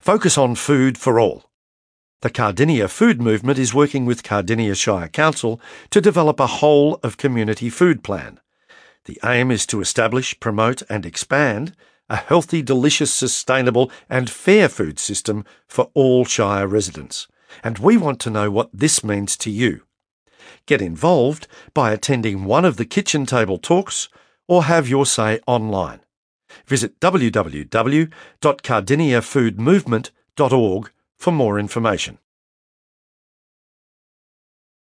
Focus on food for all. The Cardinia Food Movement is working with Cardinia Shire Council to develop a whole-of-community food plan. The aim is to establish, promote and expand a healthy, delicious, sustainable and fair food system for all Shire residents. And we want to know what this means to you. Get involved by attending one of the kitchen table talks or have your say online. Visit www.cardiniafoodmovement.org for more information.